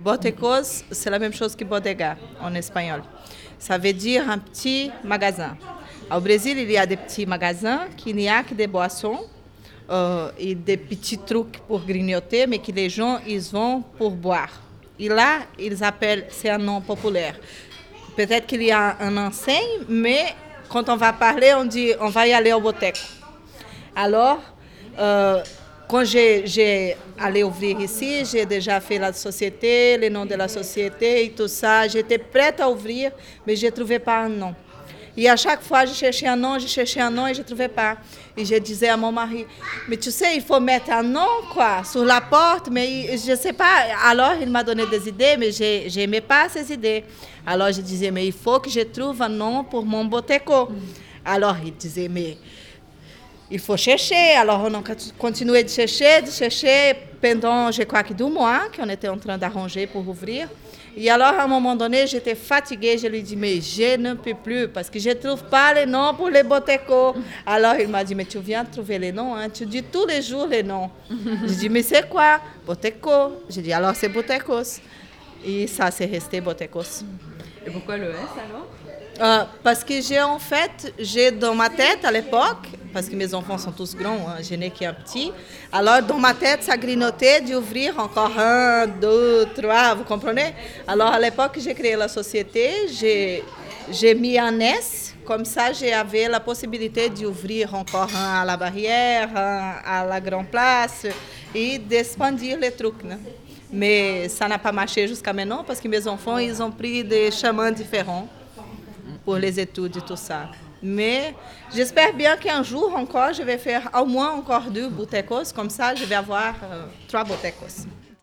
Botecos, c'est la même chose que bodega en espagnol. Ça veut dire un petit magasin. Au Brésil, il y a des petits magasins qui n'y a que des boissons et des petits trucs pour grignoter, mais que les gens ils vont pour boire. Et là, ils appellent, c'est un nom populaire. Peut-être qu'il y a un enseigne, mais quand on va parler, on dit on va y aller au boteco. Alors, quand j'ai allé ouvrir ici, j'ai déjà fait la société, le nom de la société et tout ça. J'étais prête à ouvrir, mais je ne trouvais pas un nom. Et à chaque fois, je cherchais un nom et je ne trouvais pas. Et je disais à mon mari, mais tu sais, il faut mettre un nom quoi, sur la porte, mais je ne sais pas. Alors, il m'a donné des idées, mais je n'aimais pas ces idées. Alors, je disais, mais il faut que je trouve un nom pour mon boteco. Alors, il disait, mais il faut chercher. Alors, on a continué de chercher pendant, je crois que 2 mois, qu'on était en train d'arranger pour ouvrir. Et alors, à un moment donné, j'étais fatiguée. Je lui dis, mais je ne peux plus parce que je ne trouve pas les noms pour les botecos. Alors, il m'a dit, mais tu viens de trouver les noms, hein? Tu dis tous les jours les noms. Je dis, mais c'est quoi? Boteco. Je dis, alors c'est Botecos. Et ça, c'est resté Botecos. Et pourquoi le S alors? Parce que j'ai dans ma tête à l'époque, parce que mes enfants sont tous grands, hein, je n'ai qu'un petit, alors dans ma tête, ça grignotait d'ouvrir encore 1, 2, 3, vous comprenez? Alors à l'époque, j'ai créé la société, j'ai mis un S, comme ça j'avais la possibilité d'ouvrir encore un à la Barrière, un à la Grande Place et d'expandir les trucs, né? Mais ça n'a pas marché jusqu'à maintenant parce que mes enfants, ils ont pris des chemins différents pour les études et tout ça. Mais j'espère bien qu'un jour encore, je vais faire au moins encore 2 botecos, comme ça je vais avoir 3 botecos.